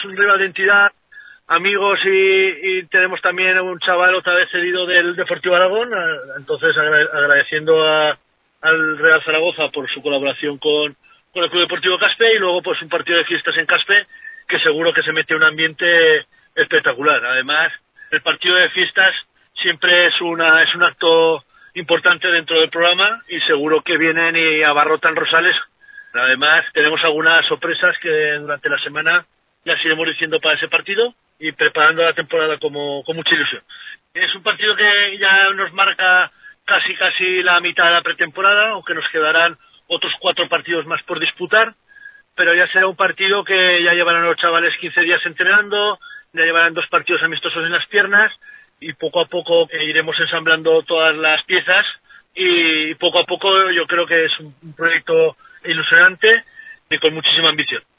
un rival de entidad, amigos y tenemos también un chaval otra vez cedido del Deportivo Aragón, entonces agradeciendo al Real Zaragoza por su colaboración con el Club Deportivo Caspe y luego pues un partido de fiestas en Caspe que seguro que se mete un ambiente espectacular. Además, el partido de fiestas siempre es un acto importante dentro del programa y seguro que vienen y abarrotan Rosales. Además, tenemos algunas sorpresas que durante la semana las iremos diciendo para ese partido y preparando la temporada con mucha ilusión. Es un partido que ya nos marca casi la mitad de la pretemporada, aunque nos quedarán otros 4 partidos más por disputar, pero ya será un partido que ya llevarán los chavales 15 días entrenando, ya llevarán 2 partidos amistosos en las piernas y poco a poco iremos ensamblando todas las piezas y poco a poco yo creo que es un proyecto ilusionante y con muchísima ambición.